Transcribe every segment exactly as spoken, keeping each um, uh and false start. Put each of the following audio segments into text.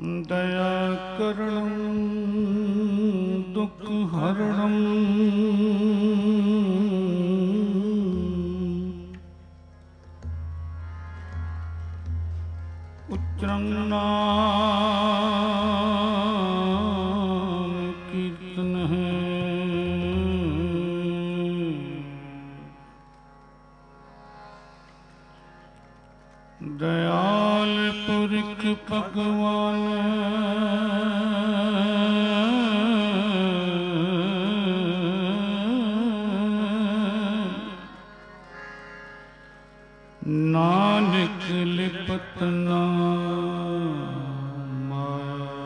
दया करणं दुख हरणं उच्चरं नाम कीर्तन है दयाल पुरख भगवान नानक लिपत ना माया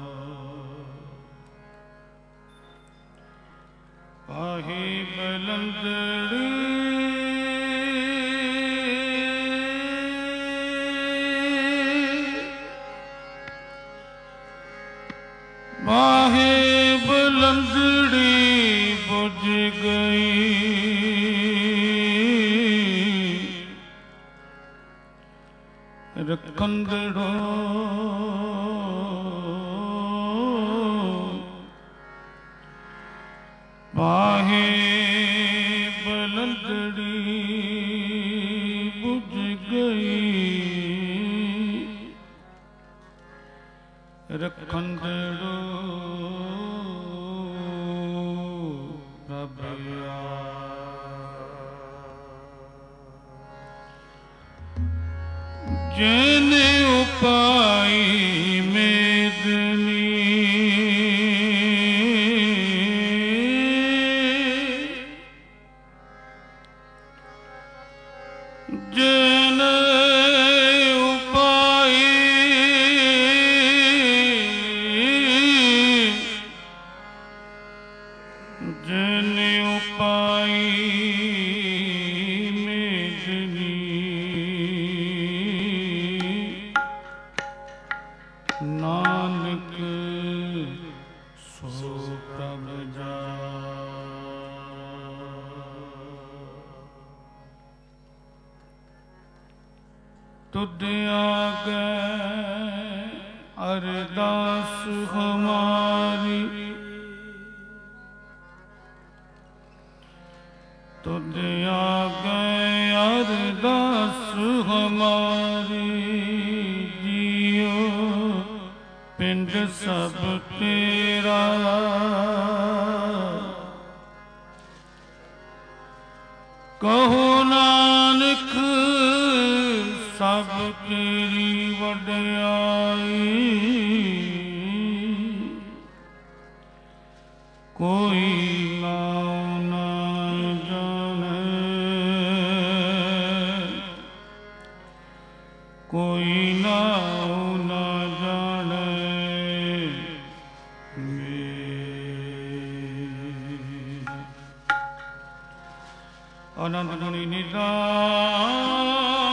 पाहि बलंदड़ी माहे बुलंदड़ी बुझ गई रखंदड़ो माहे बुलंदड़ी बुझ गई रखंदड़ो जन उपाय मेदनी जन उपाय जन उपाय नानक सो प्रभ तुद आगे अरदास हमारी तुद आगे अरदास हमारी जियो पिंड सब तेरा कहो नानक सब तेरी वड्याई कोई नाम ना जाने कोई नाम ना जाने आनंद गुणी निधान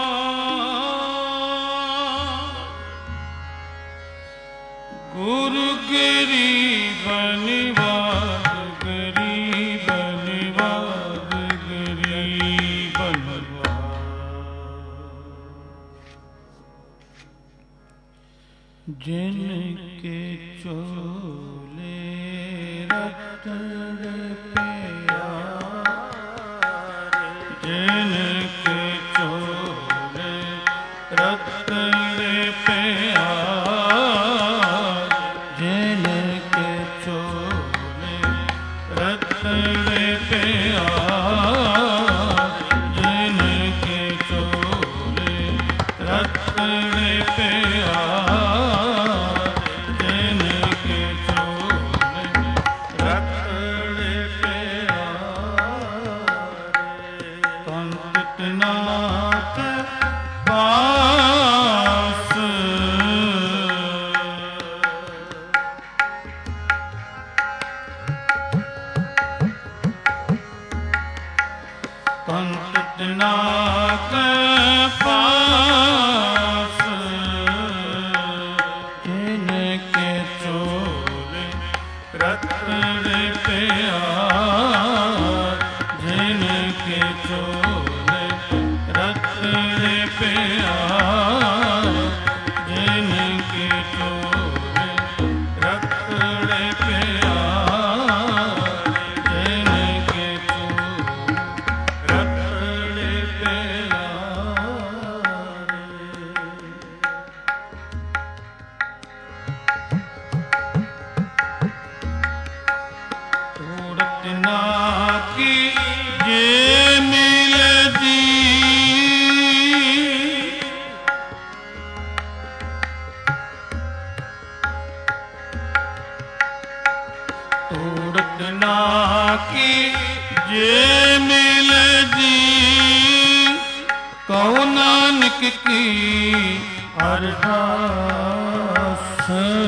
गुरु गरीब निवाज गरीब निवाज गरीब निवाज जिनके चोले रतन जिनके चोले रतन प्यार जिनके चोले रतन प्यार जिनके चोले रतन प्यार जिनके चोले रतन प्यार संत नाथ पास संत नाथ पास जिनके चोले रतन प्यार जिनके चोले रतन प्यार जिनके चोले ਕਹੋ ਨਾਨਕ ਕੀ ਅਰਦਾਸ।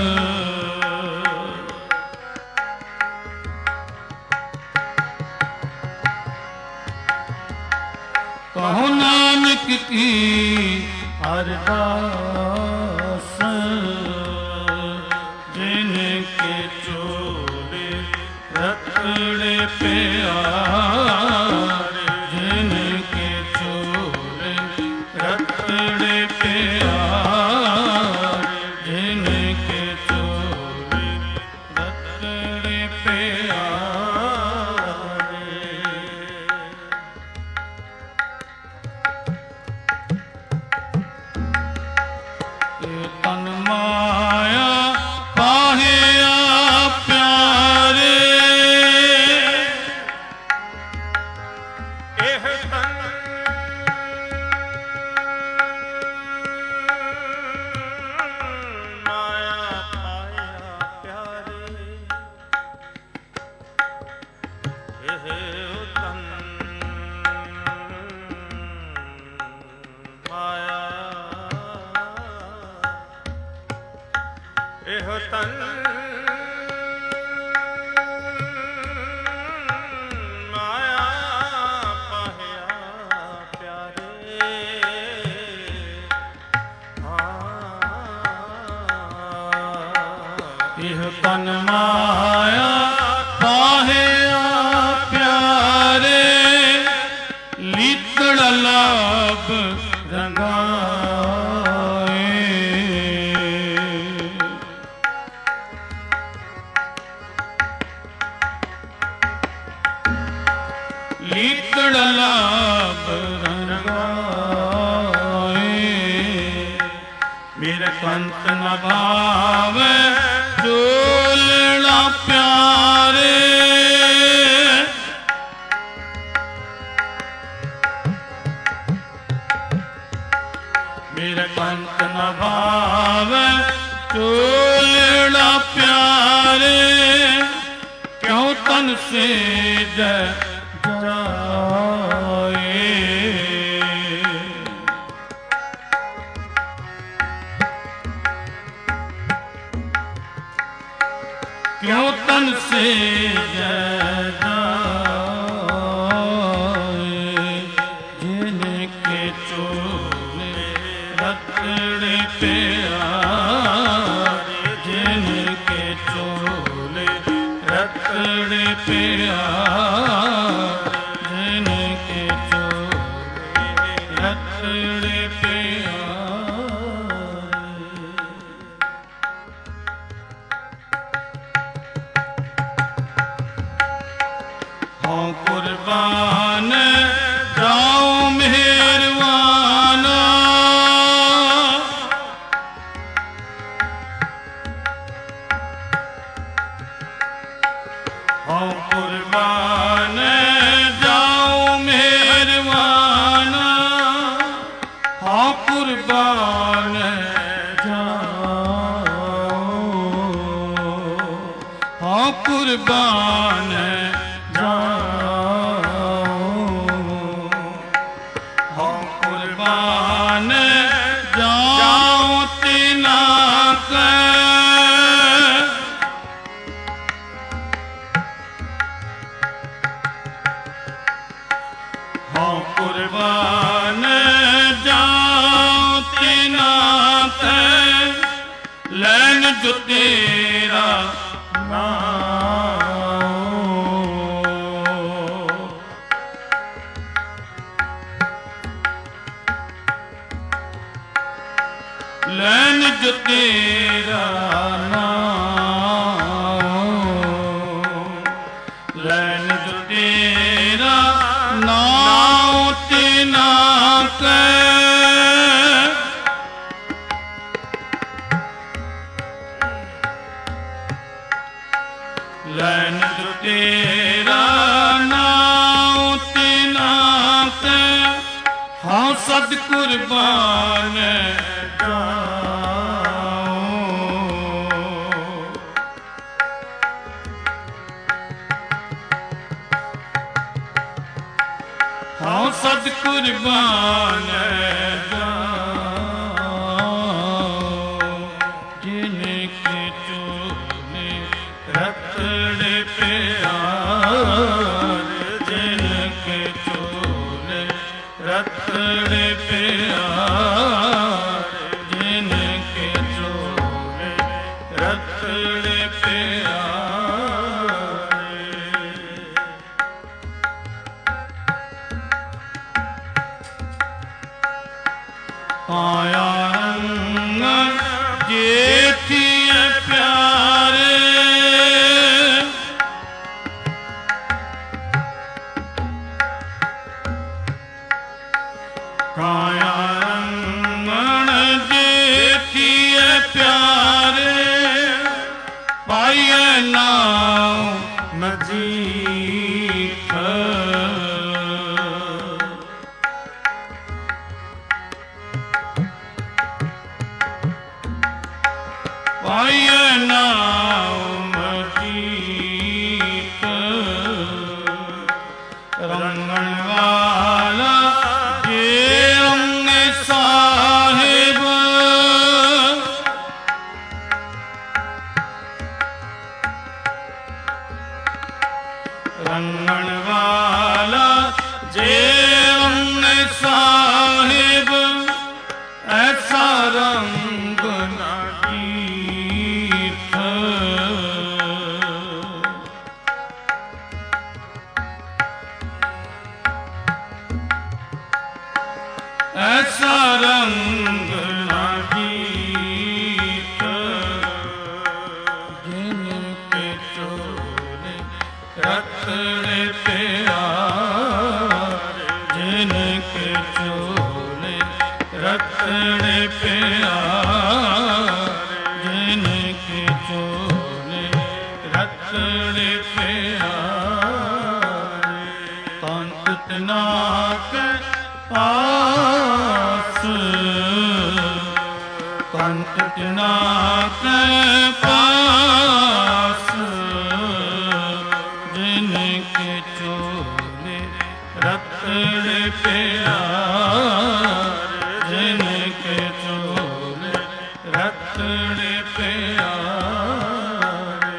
ਕਹੋ ਨਾਨਕ ਕੀ ਅਰਦਾਸ। ਜਿਨ ਕੇ ਚੋਲੇ ਰਤੜੇ ਪਿਆਰੇ, ਜਿਨ ਕੇ ਚੋਲੇ ਰਤੜੇ ਪਿਆਰੇ, ਜਿਨ ਕੇ ਚੋਲੇ ਰਤੜੇ ਪਿਆਰੇ। ਤਨ ਮਾਇਆ ਪਾਹਿਆ ਪਿਆਰੇ, ਇਹ ਤਨ ਮਾਇਆ ਪਾਇਆ ਪਿਆਰੇ, ਇਹ ਤਨ ਮਾਇਆ, ਇਹ ਤਨ ਮਾਇਆ ਪਾਹਿਆ ਪਿਆਰੇ। ਇਹ ਤਨ ਮਾਇਆ ਪਾਹਿਆ ਪਿਆਰੇ, ਲੀਤੜ ਲਾਭ ਰੰਗਾਏ। ਲੀਤੜ ਲਾਭ ਰੰਗਾਏ, ਮੇਰੇ ਕੰਤ ਨ ਭਾਵੈ ਚੋਲਣਾ ਪਿਆਰੇ। ਮੇਰੇ ਕੰਤ ਨ ਭਾਵੈ ਚੋਲਣਾ ਪਿਆਰੇ, ਕਿਉ ਤਨ ਸੇ ਜੈ ਜਾਏ। ਕਿਉ ਤਨ ਸੇ ਜੈ ਜਾਏ। ਜਿਨ ਕੇ ਚੋਲੇ ਰਤੜੇ ਪਿਆਰੇ, ਜਿਨ ਕੇ ਚੋਲੇ ਰਤੜੇ ਪਿਆਰੇ, ਜਿਨ ਕੇ ਚੋਲੇ ਰਤੜੇ ਪਿਆਰੇ। ਹਉ ਕੁਰਬਾਨ ਜਾਉ ਮਿਹਰਵਾਨਾ, ਹਉ ਕੁਰਬਾਨ ਜਾਉ ਮਿਹਰਵਾਨਾ, ਹਉ ਕੁਰਬਾਨ ਜਾਉ, ਹਉ ਕੁਰਬਾਨ ਹਉ ਕੁਰਬਾਨ ਜਾਉ ਤਿਨਾ ਕੈ, ਹਉ ਕੁਰਬਾਨ ਜਾਉ ਤਿਨਾ ਕੈ, ਲੈਣ ਜੋ ਤੇਰਾ ਨਾਮ। ਲੈਣ ਜੋ ਤੇਰਾ ਨਾਮ, ਲੈਣ ਜੋ ਤੇਰਾ ਨਾਮ ਤਿਨਾ ਕੈ, ਲੈਣ ਜੋ ਤੇਰਾ ਨਾਮ ਤਿਨਾ ਕੈ, ਹਉ ਸਦ ਕੁਰਬਾਨ ਜਾਉ। ਹਉ ਸਦ ਕੁਰਬਾਨ काया रंग जेठिए प्यारे काया रंगण जेठिए प्यारे पाइए नाम मजीठ पाइए नाम मजीठ रंगण वाला जे रंग साहिब रंगण वाला जे रंग साहिब ऐसा रंग ना कीठ ऐसा रंग ना कीठ जिनके चोले रत्न प्यारे जिनके चोले रत्न प्यारे जिनके चोले रत्न प्यारे पंत नाक पास पंत नाक पास जिनके चोले रत्न प्यारे जिनके चोले रत्न प्यारे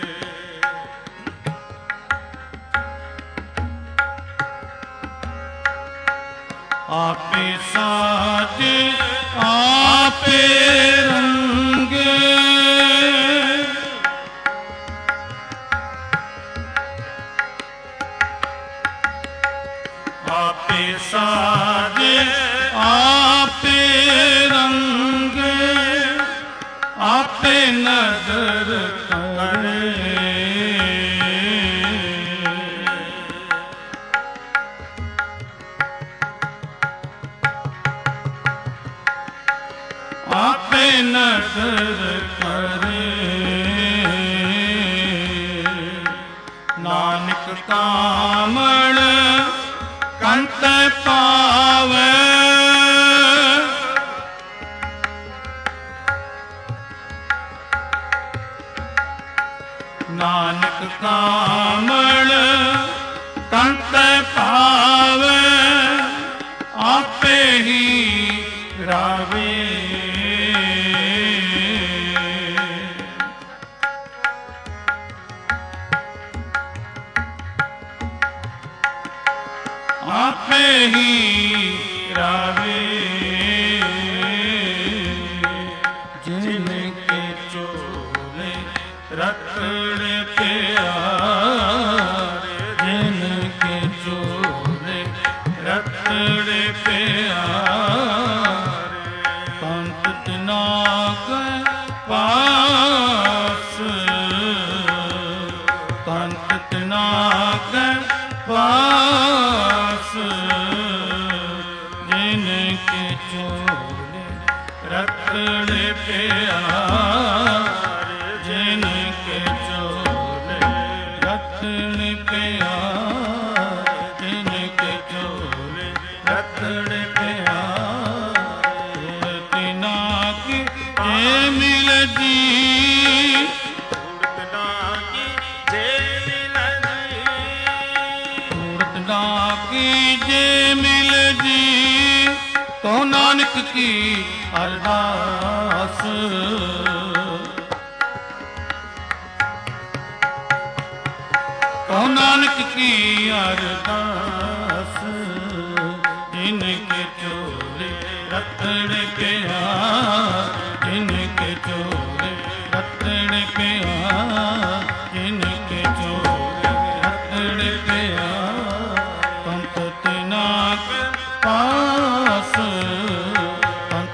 आपे साजे आपे रंगे आपे साजे आपे रंगे आपे नजर करे आपे नजर करे नानक कामण कंत पावे नानक कामण कंत पावे आपे ही रावे आपे ही रावे जिनके चोले रत्न प्यारे जिनके चोले रत्न प्यारे पंत नाक पास पंत नाक पास जिनके चोले रत्न प्यारे जिनके चोले रत्न प्यारे जिनके चोले रत्न प्यारे तिना की जे मिल जी की जे मिल जी तो नानक की अरदास तो नानक की अरदास जिनके चोले रत्न प्यारे जिनके चोले रत्न प्यारे जिनके चोले रत्न प्यारे पंत नाक पास पंत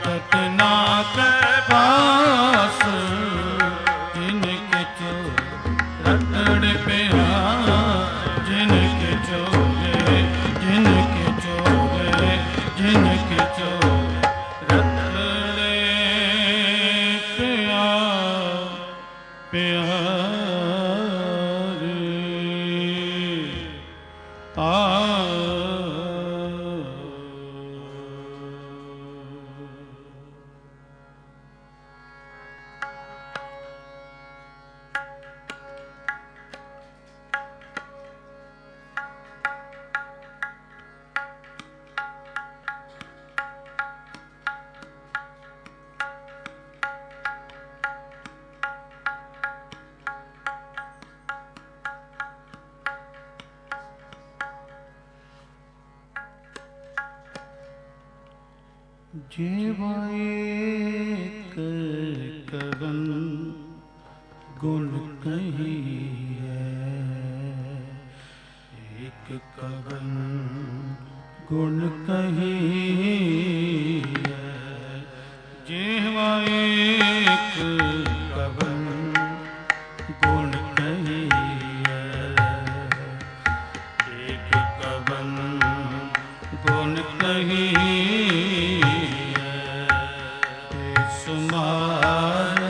जीवा एक कवन गुण कहिए, एक कवन गुण कहिए। जीवा एक कवन गुण कहिए, एक कवन गुण कहिए। सुमार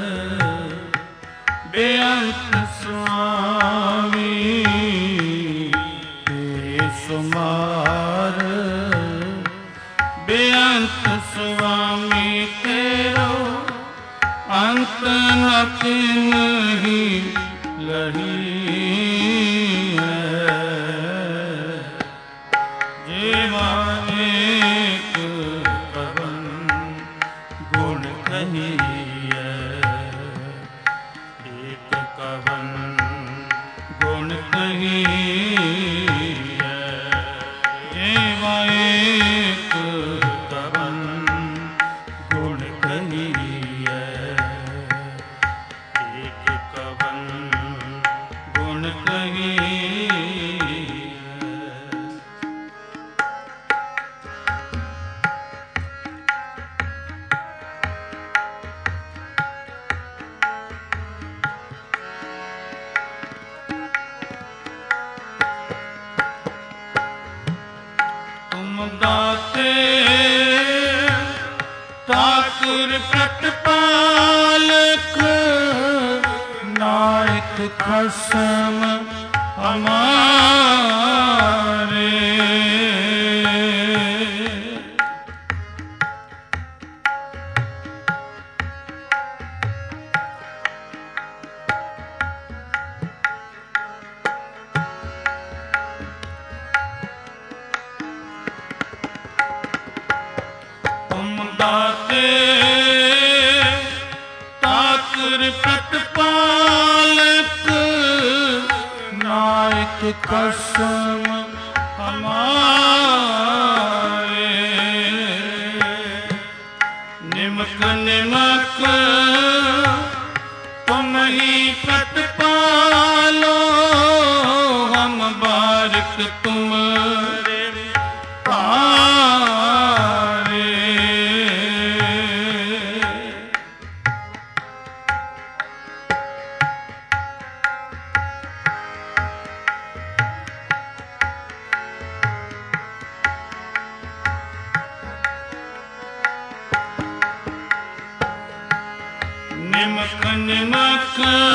बेअंत स्वामी, सुमार बेअंत स्वामी, तेरो अंत न तिन्हि लही है। जीवा एक कवन गुण कहिए, एक कवन गुण कहिए। जीवा एक कवन गुण कहिए, एक कवन गुण कहिए। दाते ठाकुर प्रतिपालक, नायक खसम हमारे। दाते ठाकुर प्रतिपालक, नायक कसम हमारे। निमक निमक तुम ही प्रतिपालो, हम बारिक तुम्हारे पारे। निमक निमक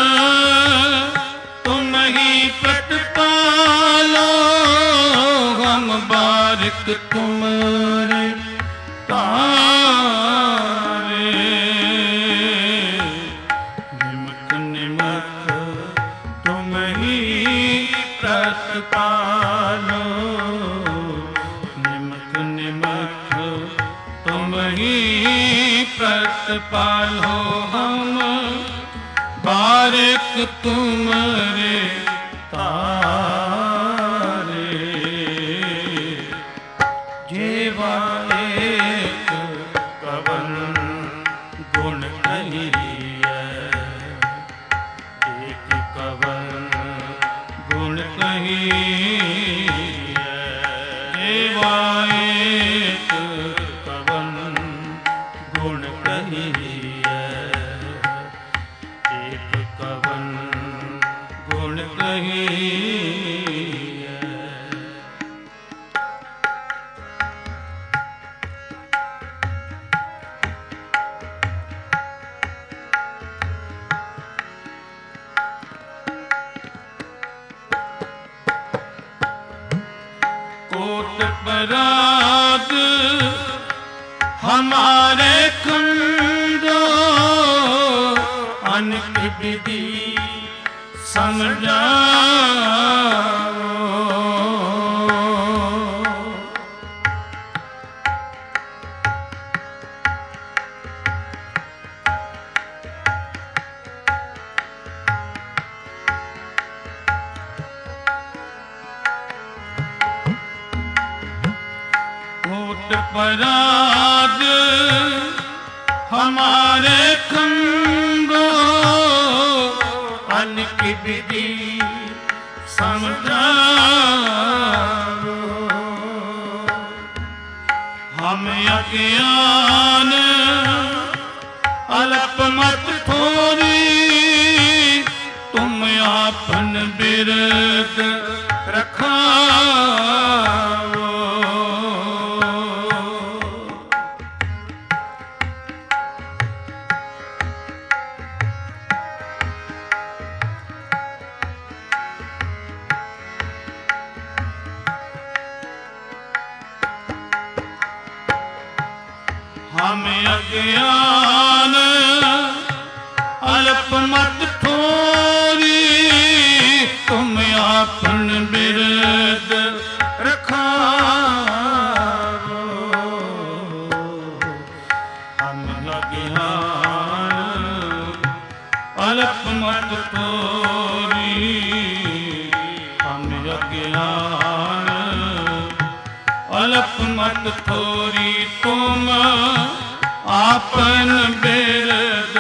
तुम ही प्रतिपालो, हम बारिक तुम्हारे तारे। निमक निमक तुम ही प्रतिपालो, निमक निमक तुम ही प्रतिपालो, हम बारिक तुम्हारे तारे। जीवा एक कवन गुण कहिए, एक कवन गुण कहिए। जीवा एक कवन गुण कहिए, एक कवन गुण कहिए। कोट पराग हमारे कुंडो, अनेक विधि समझाओ। कोट पराग अल्प मत थोरी तुम आपन बिरद रखाओ। हम अज्ञान अल्प मत थोरी तुम आपन बिरद रखाओ। हम अज्ञान अल्प मत थोरी हम अज्ञान अल्प मत थोरी तुम आपन बिरद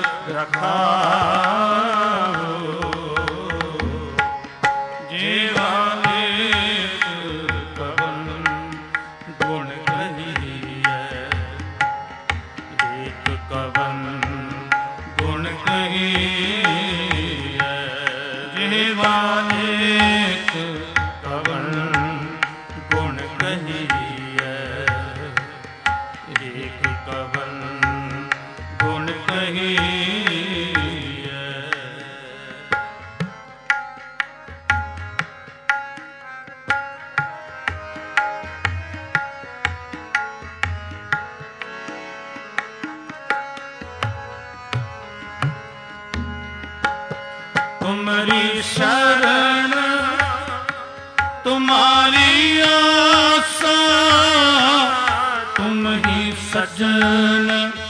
रखाओ। जीवा एक कवन गुण कहिए एक कवन गुण कहिए। जीवा एक कवन गुण कहिए एक कवन गुण कहिए। तुम्हारी शरण तुम्हारी आसा तुम ही सज्जन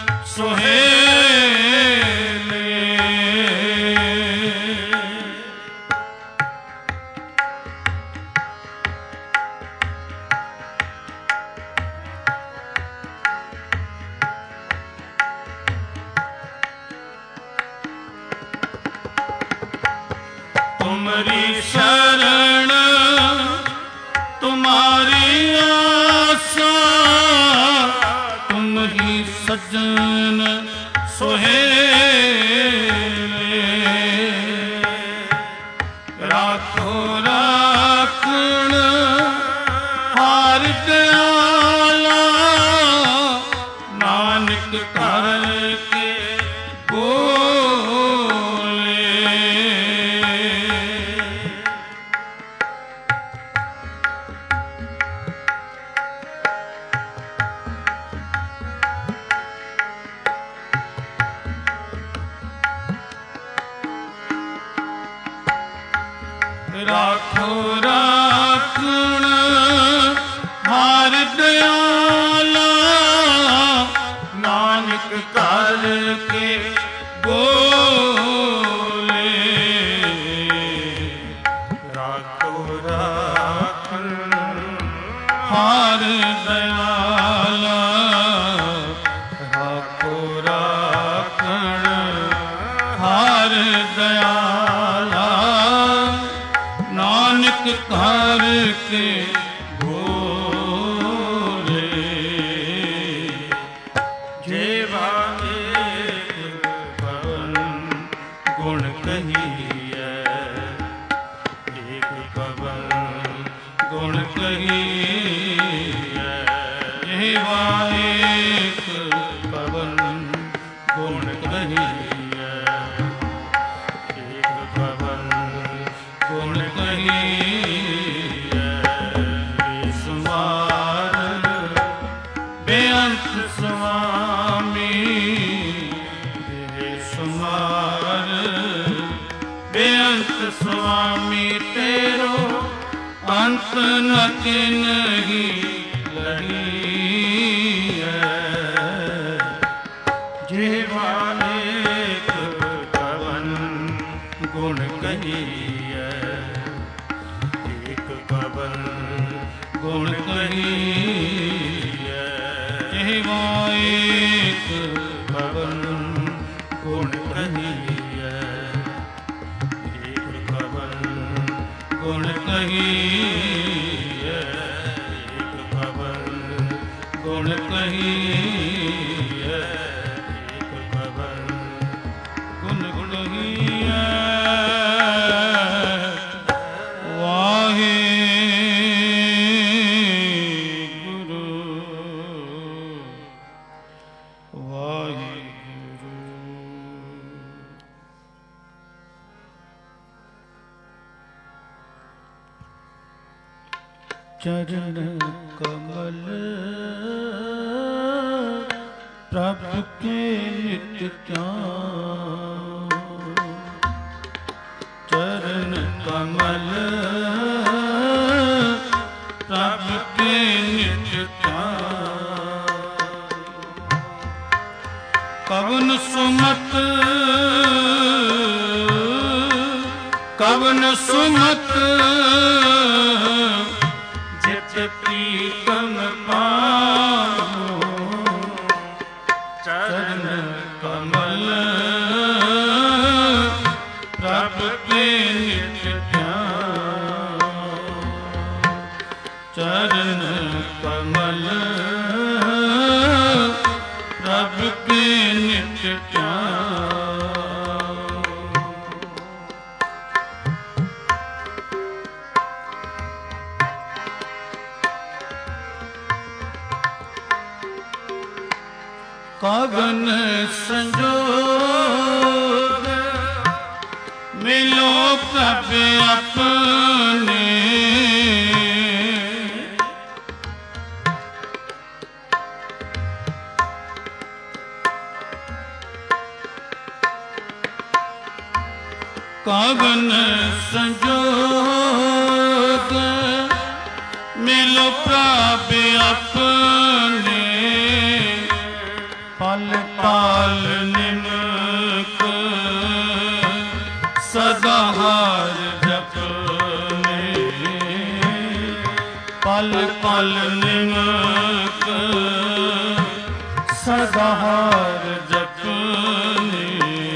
सुहेले। तुम्हारी शरण तुम्हारी आसा तुम ही सज्जन सुहेले। राखो राखण हार दयाला नानक कर के बोले। राखो राखण हार दयाला नानक कर के बोले। राखो राखण हार दयाला राखो राखण हार दयाला नानक कर के भोले। जेवा एक कवन गुण कहिए एक कवन गुण कहिए। जेवा एक कवन गुण कहिए एक कवन गुण कहिए। बेसुमार बेअंत स्वामी बेसुमार बेअंत स्वामी तेरो अंत न किन्ही लहिए। जेवा एक कवन गुण कहिए एक कवन गुण कहिए। जेवा एक कवन गुण कहिए एक कवन गुण कहिए एक कवन गुण कहिए एक कवन चरण कमल प्रभु के नित्य ध्यान। चरण कमल प्रभु के नित्य ध्यान। कवन सुमत कवन सुमत जित प्रीतम पाओ। चरण कमल प्रभु के नित्य ध्यान। चरण कमल प्रभु के नित्य ध्यान। कवन संजोग मिलो प्रभु अपने। कवन संजोग मिलो प्रभु अपने। पल पल निमक सदा हार जपने। पल पल निमक सदा हार जपने।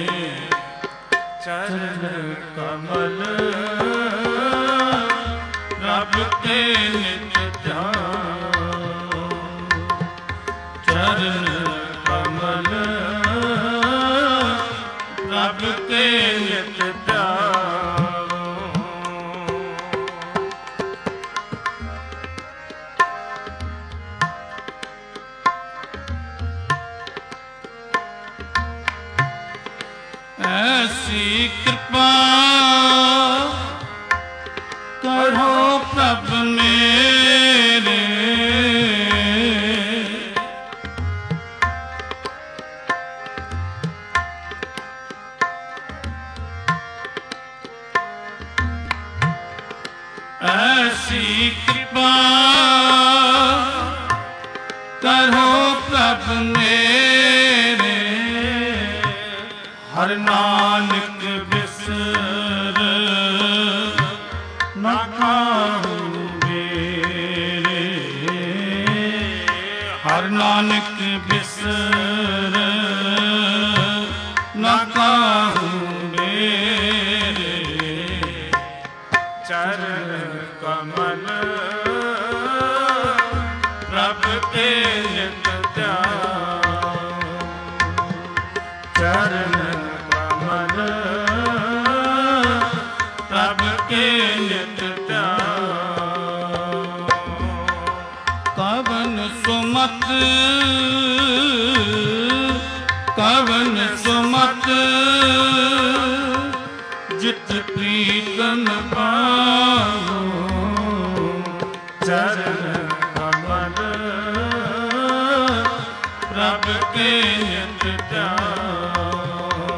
चरण कमल प्रभु के नित्य ध्यान। चरण कमल प्रभु के नित्य ध्यान। ऐसी कृपा करो प्रभु मेरे। ऐसी कृपा करो प्रभु मेरे। हर नानक बिसर न खाऊं मेरे। हर नानक बिसर न खाऊं मेरे। चरण कमल प्रभु के नित्य ध्यान। चरण कमल प्रभु के नित्य ध्यान। कवन सुमत कवन सुमत जित प्रीतम पाओ। चरण कमल प्रभु के नित्य ध्यान।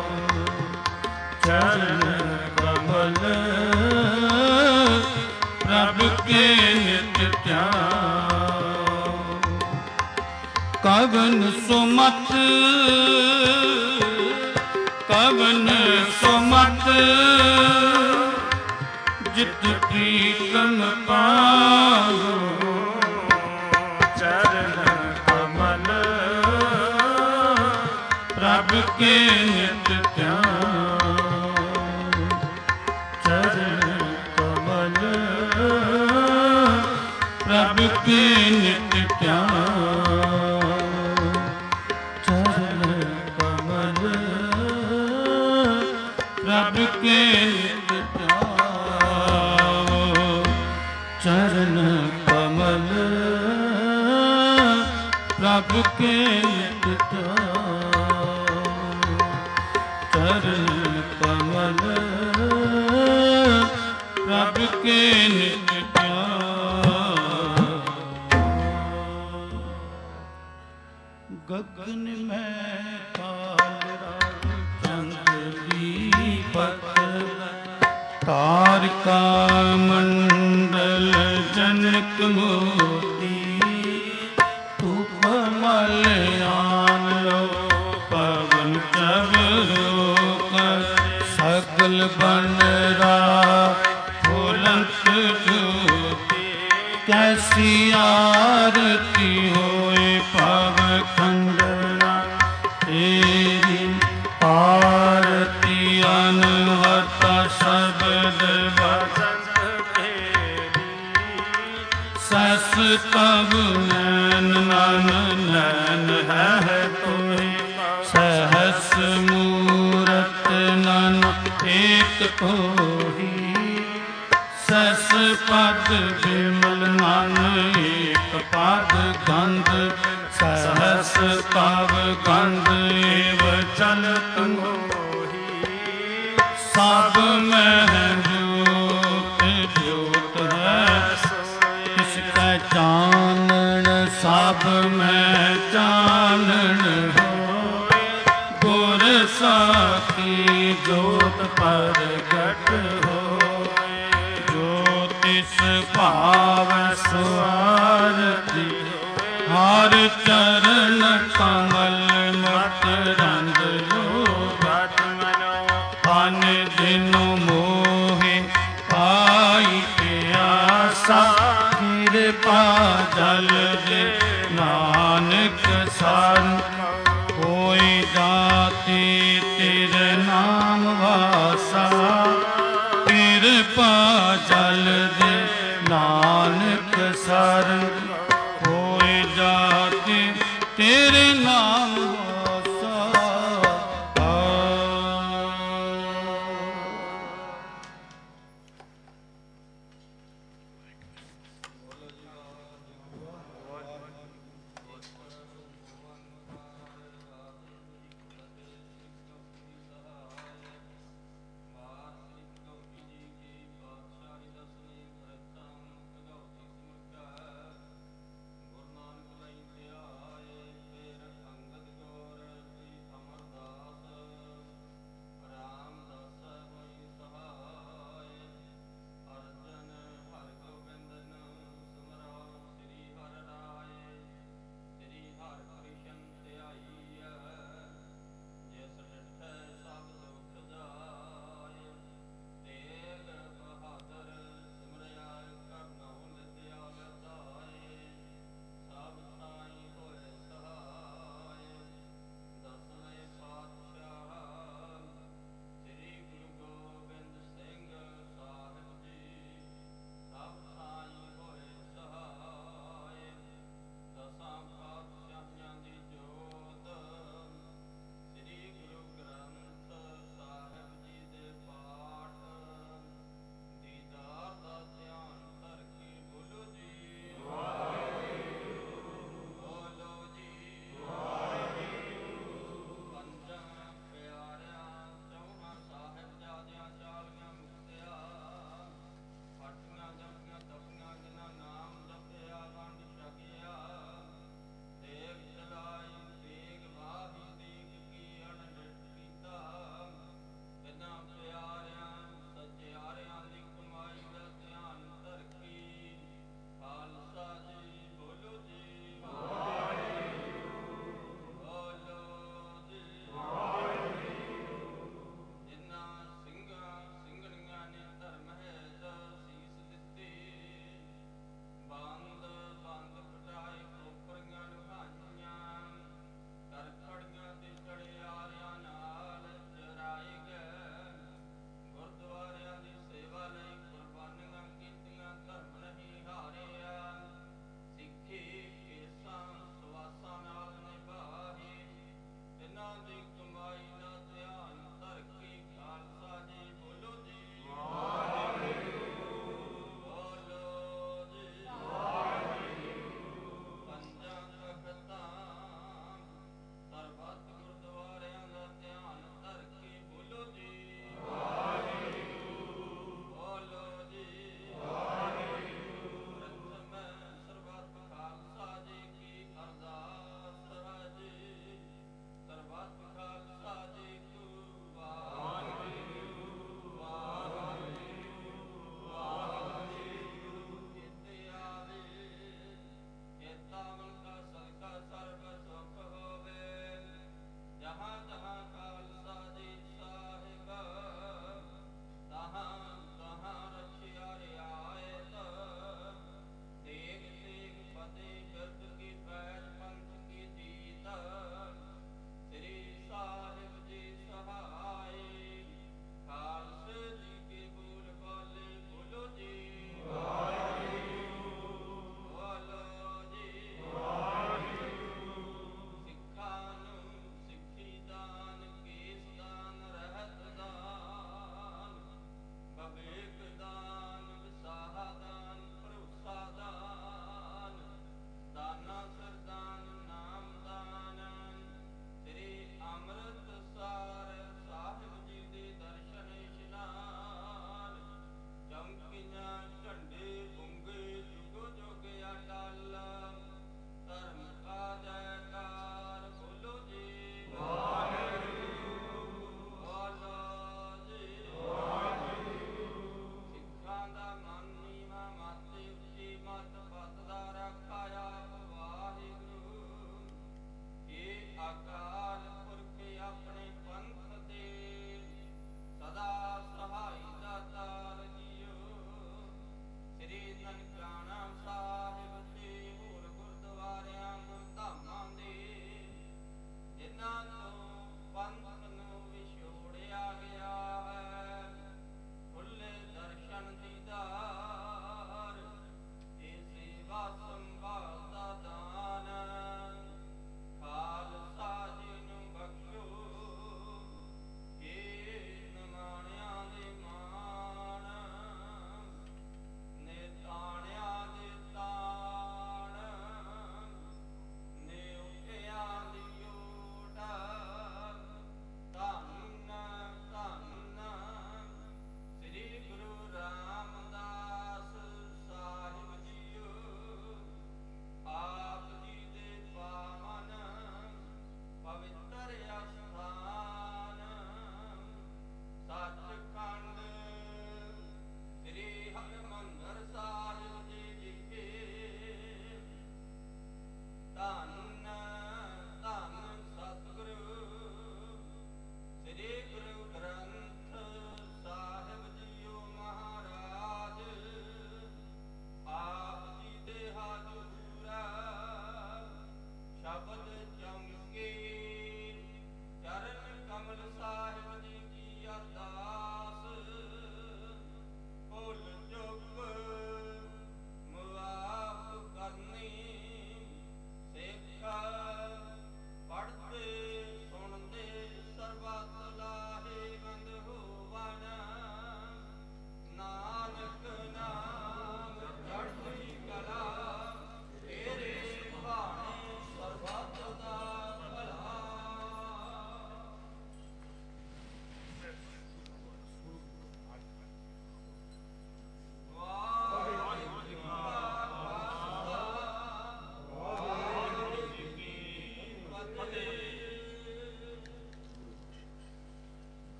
चरण कमल प्रभु के नित्य ध्यान। कवन सुमत कवन सुमत जित प्रीतम पाओ। चरण कमल प्रभु के नित्य ध्यान। चरण कमल प्रभु के नित्य ध्यान। चरण कमल प्रभु के नित्य ध्यान। चरण कमल प्रभु के नित्य ध्यान। चरण कमल प्रभु के नित्य ध्यान। गगन में काल राग चंद्र दीपक तारिका मंडल जनक मोती धूप मलयान लो पवन चबरो कर सकल बनरा फुलंत ज्योति कैसी आरती होए पव खंडना तेरी आरती अनहत शब्द बसंत तेरी सस तब नैन नन नैन है तुम्हें सहस मूरत नन एक कोही सस पद विमल मन एक पद गंध सहस तव गंध एव चलत मोही सब में ज्योत ज्योत है इसका चानन सब में चानन हो गुर साखी ज्योत प्रगट हो ज्योतिष भाव स्वारती हर चरण कमल मत रंग अन दिन मोहे पाई प्यासा कृपा जल दे नानक सन कोई जाति तेरे नाम वासा कृपा जल दे नानक सर कोई जाति तेरे नाम वासा। ਗੁਰੂ ਨਾਨਕ ਲਈ ਧਿਆਏ ਫਿਰ ਅੰਗਦ ਜੋਰ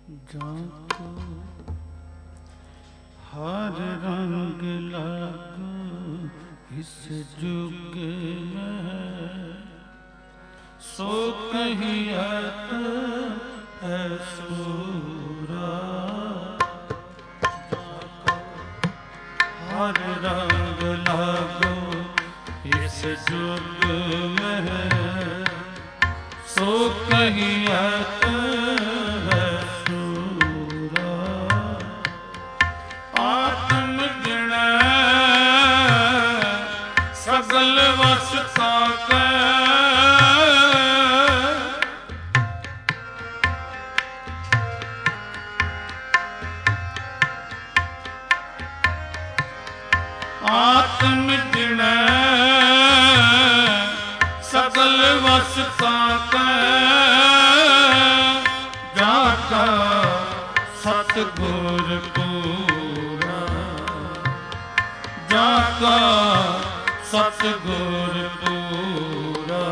जाको हर रंग लागो इस जुग में, सो कहियत है सूरा। हर रंग लागो इस जुग में, सो कहियत है सूरा। आत्म जिण सगल वस साकै, आत्म जिण सगल वस साकै, जाका सतगुर पूरा। जाका सतगुर पूरा,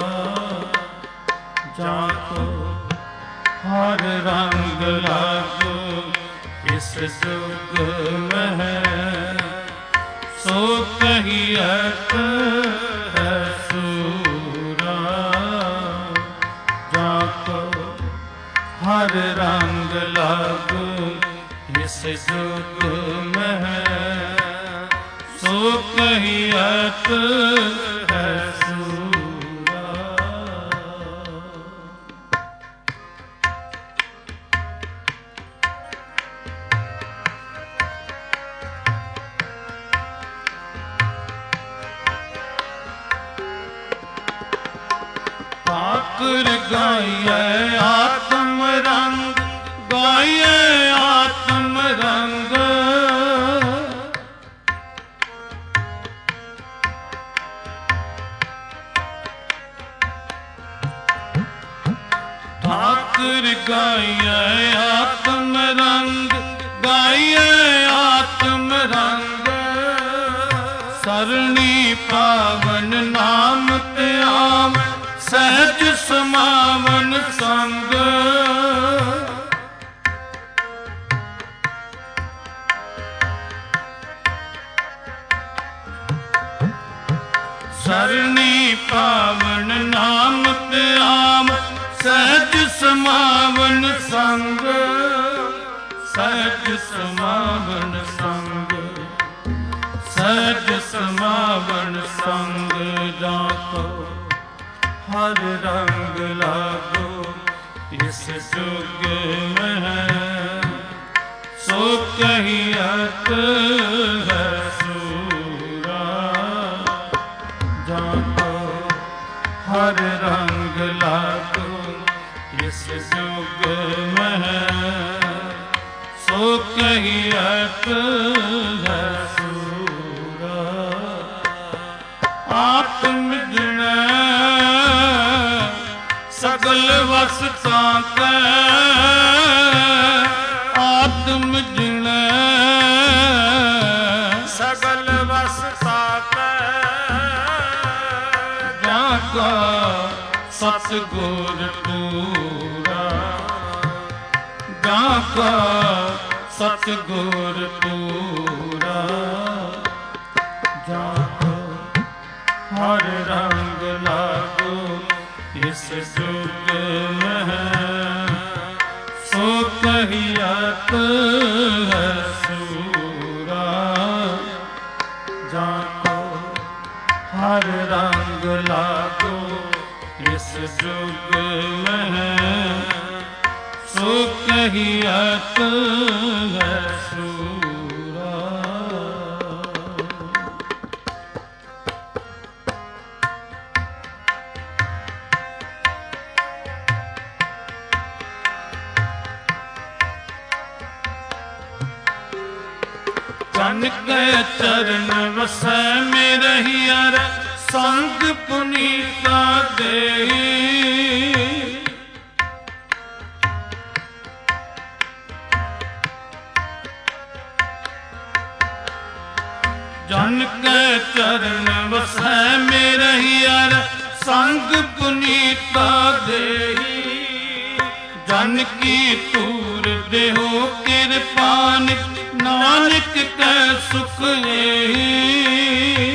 जाको हर रंग लागो इस जुग में, सो कहियत है सूरा। जाको हर रंग लागो इस जुग में, सो कहियत है सूरा। ठाकुर गाइए आत्म रंग, गाइए आत्म रंग। ठाकुर गाइए आत्म रंग, गाइए आत्म रंग। सरणी पावन नाम ते आवन, सहज समावन संग। सरणी पावन नाम ते आवन, सहज समावन संग। सहज समावन संग, सहज समावन संग। जाको हर रंग लागो इस जुग में, सो कहियत है सूरा। जाको हर रंग लागो इस जुग में, सो कहियत है सूरा। आत्म जिण सगल वस साकै, आत्म जिण सगल वस साकै। जाका सतगुर पूरा। जाका सतगुर पूरा। जाको हर रंग लागो इस जुग में, सो कहियत है सूरा। जाको हर रंग लागो इस जुग में, सो कहियत है सूरा। जन के चरण वसै मेरे हियर, संग पुनीता देहि। जन के चरण वसै मेरे हियर, संग पुनीता देहि। जन की तूर देहो किरपान नानक कै सुख एहि।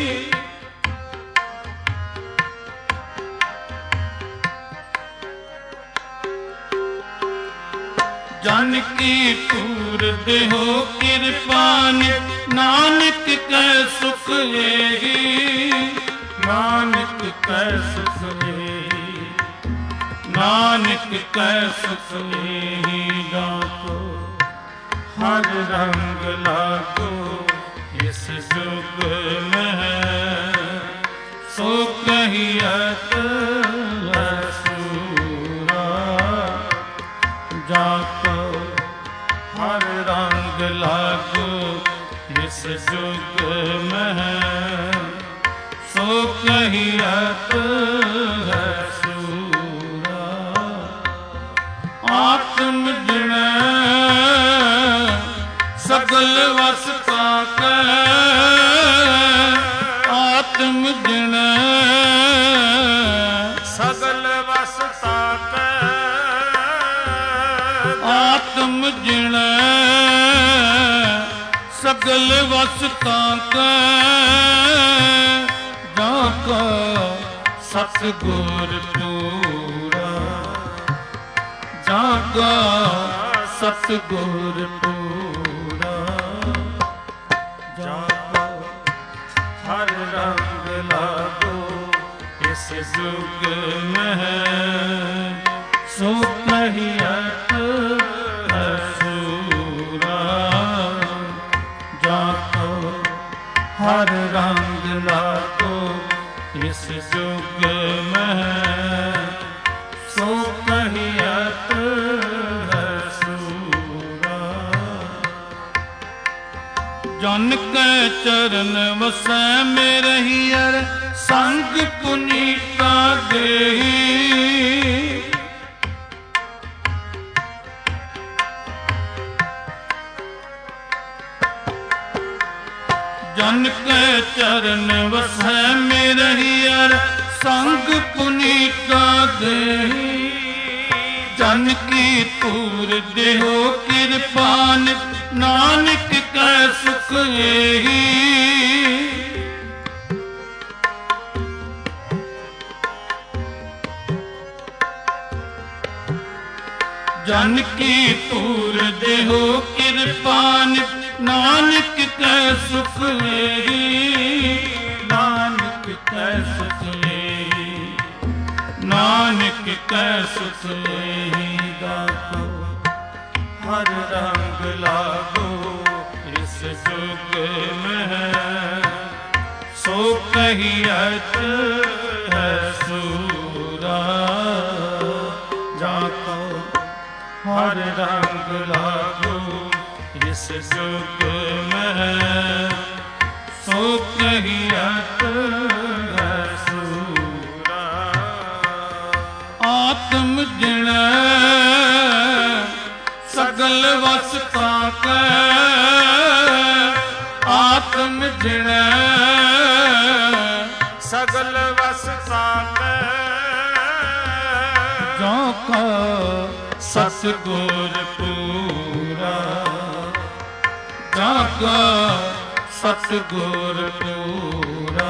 जन की पूर देहो किरपान नानक कै सुख एहि। नानक कै सुख एहि, नानक कै सुख एहि। जाको हर रंग लागो इस जुग में सो कहियत असुरा। जाको हर रंग लागो इस जुग में सो कहियत असुरा। आत्म जिणै सगल वस पाकै, आत्म जिणै सगल वस पाकै। आत्म जिणै सगल वस ताकै। जाका सतगुर पूरा, जाका सतगुर पूरा। जाको हर रंग लागो इस जुग में सो कहियत असुरा। जाको हर रंग लागो इस जुग में सो कहियत असुरा। जन कै चरण वसै मेरे हियर संग पुनीता देहि। जन कै चरण वसै मेरे हियर संग पुनीता देहि। जन की तूर देहो किरपान नानक कै सुख एहि। जन की तूर देहो किरपान नानक कै सुख एहि। नानक कै सुख एहि, नानक कै सुख एहि। गाको हर रंग लागो इस जुग में सो कहियत असुरा। जाको हर रंग लागो इस जुग में सो कहियत असुरा। आत्म जिणै सगल वस पाकै। आत्म जिणै सगल वस पाकै। जाका सतगुर पूरा। जाका सतगुर पूरा।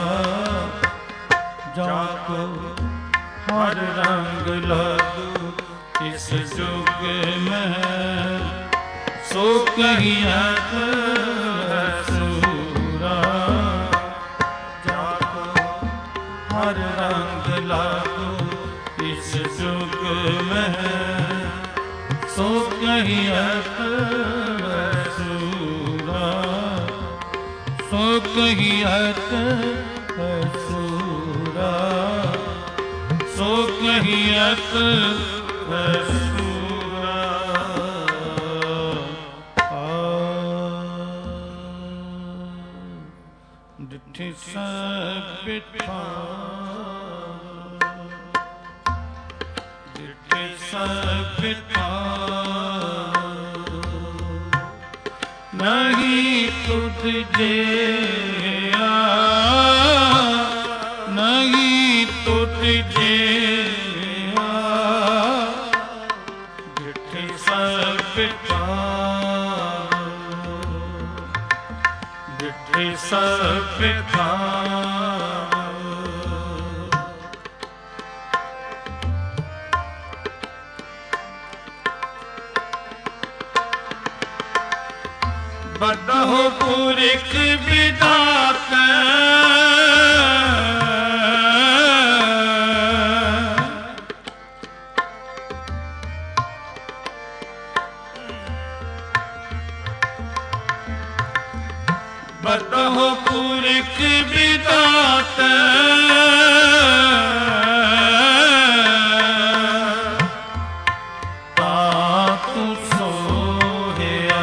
जाको हर रंग लागो इस जुग में सो कहियत असुरा। जाको हर रंग लागो इस जुग में सो कहियत असुरा। सो कहियत असुरा। सो कहियत असुरा। डिठि सब बिठा, डिठि सब बिठा। नहीं तुझे नहीं तुझे डिठि ਡਿਠੀ ਸਭ ਥਾਂ, ਡਿਠੀ ਸਭ ਥਾਂ। ਬਦਹੁ ਪੁਰਖ ਵਿਧਾਤਾ, ਬਦਹੁ ਪੁਰਖ ਵਿਧਾਤਾ, ਤਾਤੁ ਸੋਹਿਆ,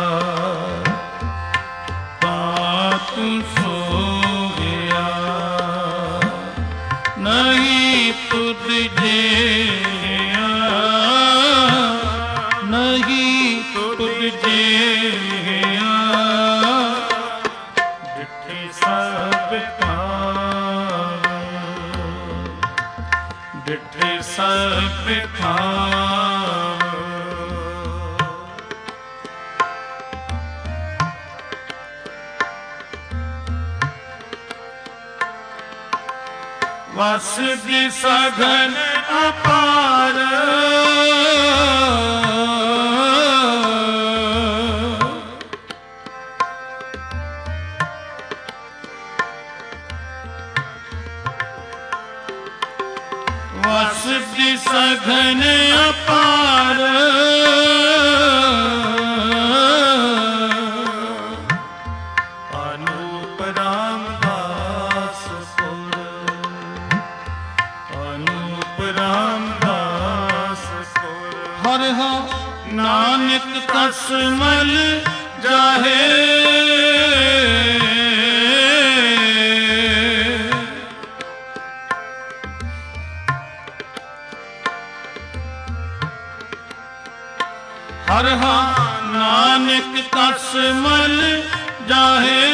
ਤਾਤੁ ਸੋਹਿਆ, ਨਹੀਂ ਤੁਧ ਜਿਹਾ, ਨਹੀਂ ਤੁਧ ਜਿਹਾ, ਡਿਠੀ ਸਭ ਥਾਂ, ਡਿਠੀ ਸਭ ਥਾਂ। ਵਸ ਦੀ ਸਘਨ ਅਪਾਰ, ਵਸ ਦੀ ਸਘਨ ਅਪਾਰ, ਅਨੂਪ ਰਾਮਦਾਸ ਪੁਰ, ਅਨੂਪ ਰਾਮਦਾਸ ਪੁਰ। ਹਰਿ ਹਾਂ ਨਾਨਕ ਕਸ ਮਲ ਜਾਹੇ, ਹਰਿ ਹਾਂ ਨਾਨਕ ਕਸ ਮਲ ਜਾਹੇ,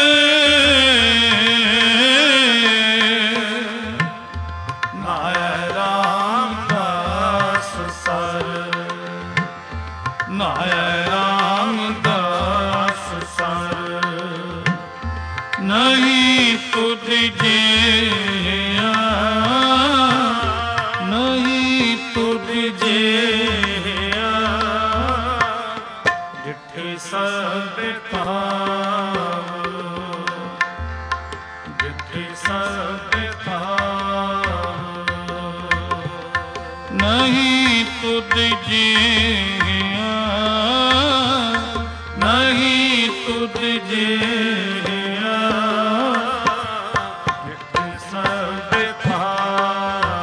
ਨਾਇ ਰਾਮਦਾਸ ਸਰ, ਨਾਇ ਰਾਮਦਾਸ ਸਰ, ਨਹੀਂ ਤੁਧ ਜਿਹਾ, ਨਹੀਂ ਤੁਧ ਜਿਹਾ, ਡਿਠੀ ਸਭ ਥਾਂ, ਡਿਠੀ ਸਭ ਥਾਂ, ਨਹੀਂ ਤੁਧ ਜਿਹਾ, ਨਹੀਂ ਤੁਧ ਜਿਹਾ, ਡਿਠੀ ਸਭ ਥਾਂ,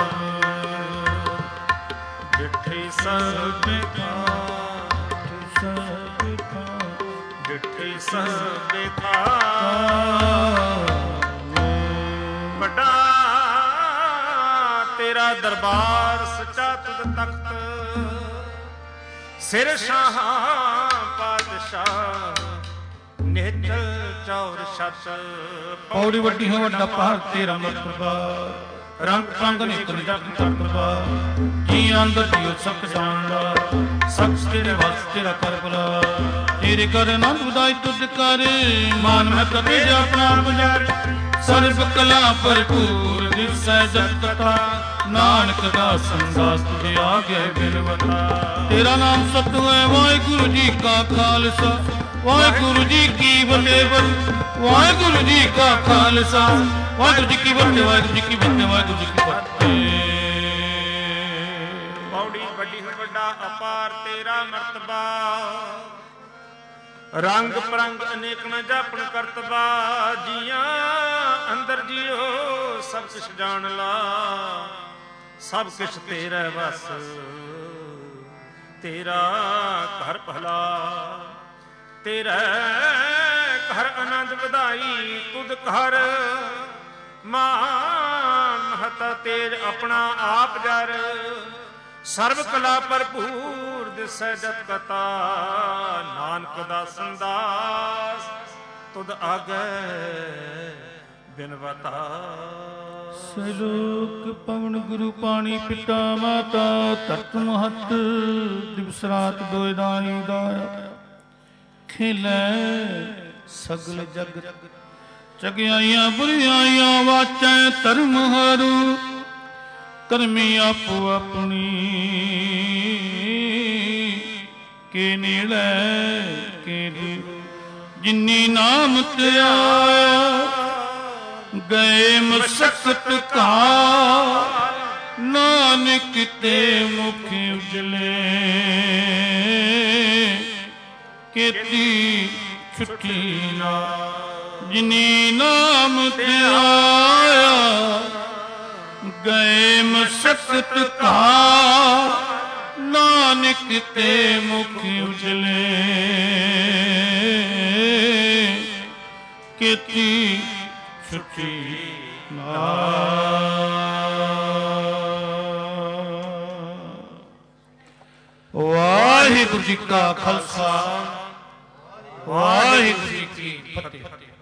ਡਿਠੀ ਸਭ ਥਾਂ, ਡਿਠੀ ਸਭ ਥਾਂ। ਵੱਡਾ ਤੇਰਾ ਦਰਬਾਰ ਸੱਚਾ ਤੁਧ ਤਖਤ, ਸਿਰ ਸ਼ਾਹਾਂ ਪਾਤਸ਼ਾਹ, ਨਿਹਚਲ ਚੌਰ ਛਤ। ਪੌੜੀ ਵੱਡੀ ਹੋ ਵੱਡਾ ਪਹਾੜ ਤੇਰਾ ਮਰਤਬਾ, ਰੰਗ ਰੰਗ ਨਿਕਲ ਜਗ ਤਕਬਾ, ਜੀ ਅੰਦਰ ਜੀਉ ਸਖ ਜਾਣਦਾ, ਸਖ ਤੇਰੇ ਵਸ ਤੇਰਾ ਕਰ ਬੁਲਾ, ਤੇਰੇ ਕਰ ਆਨੰਦ ਵਧਾਈ ਤੁਧ ਕਰ, ਮਾਨ ਮਹਤ ਤੇਜ ਆਪਣਾ ਪੁਜਾਰ, ਸਰਬ ਕਲਾ ਭਰਪੂਰ ਦਿਸੈ ਜਤ ਕਥਾ, ਨਾਨਕ ਦਾਸ ਸੰਦਾਸ ਤੁਝੇ ਆ ਗਏ ਬਿਨਵਤਾ। ਤੇਰਾ ਨਾਮ ਸਤਿ ਹੈ ਵਾਹਿਗੁਰੂ ਜੀ ਕਾ ਖਾਲਸਾ, ਵਾਹਿਗੁਰੂ ਜੀ ਕੀ ਫਤਿਹ, ਵਾਹਿਗੁਰੂ ਜੀ ਕਾ ਖਾਲਸਾ, ਵਾਹਿਗੁਰੂ ਜੀ ਕੀ ਫਤਿਹ, ਵਾਹਿਗੁਰੂ ਜੀ ਕੀ ਫਤਿਹ, ਵਾਹਿਗੁਰੂ ਜੀ ਕੀ ਫਤਿਹ। ਪੌੜੀ ਵੱਡੀ ਵੱਡਾ ਅਪਾਰ ਤੇਰਾ ਮਰਤਬਾ, ਰੰਗ ਪਰੰਗ ਅਨੇਕ ਨ ਜਾਪਣ ਕਰਤਬਾ, ਜੀਆਂ ਅੰਦਰ ਜੀਓ ਸਭ ਕੁਛ ਜਾਣ ਲਾ, ਸਭ ਕੁਛ ਤੇਰਾ ਵਸ, ਤੇਰਾ ਘਰ ਭਲਾ, ਤੇਰਾ ਘਰ ਆਨੰਦ ਵਧਾਈ ਤੁਧ ਘਰ, ਮਾਨ ਮਹਤਾ ਤੇਜ ਆਪਣਾ ਆਪ ਜਰ, ਸਰਬ ਕਲਾ ਭਰਪੂਰ ਦਿਸੈ ਜਤ ਕਥਾ, ਨਾਨਕ ਦਾ ਸੰਦਾਸ ਤੁਧ ਆਗੈ ਬਿਨਵਤਾ। ਸਲੋਕ ਪਵਨ ਗੁਰੂ ਪਾਣੀ ਪਿਤਾ ਮਾਤਾ ਤਤ ਮਹਤ ਦਿਵਸ ਰਾਤ ਦੋਇ ਦਾਈ ਦਾਇਆ ਖੇਲੇ ਸਗਲ ਜਗਤ ਚਗਿਆਈਆਂ ਬੁਰੀਆਈਆਂ ਵਾਚੈ ਧਰਮ ਹਰੂ ਕਰਮੀ ਆਪੋ ਆਪਣੀ ਕੇ ਨੇੜੇ ਕੇ ਜਿਨੀ ਨਾਮ ਤੇ ਆਇਆ ਗਏ ਮਸਕਤ ਕਾ ਨਾਨਕ ਤੇ ਮੁਖ ਉਜਲੇ ਕੀਤੀ ਛੁੱਟੀ ਨਾ ਜਿਨੀ ਨਾਮ ਤੇ ਆਇਆ ਗਏ ਮਸਕਤ ਕਾ ਨਾਨਕ ਤੇ ਮੁਖ ਉਜਲੇ ਕੀਤੀ ਛੁੱਟੀ ਨਾ। ਵਾਹਿਗੁਰੂ ਜੀ ਕਾ ਖਾਲਸਾ ਵਾਹਿਗੁਰੂ ਜੀ ਕੀ ਫਤਿਹ।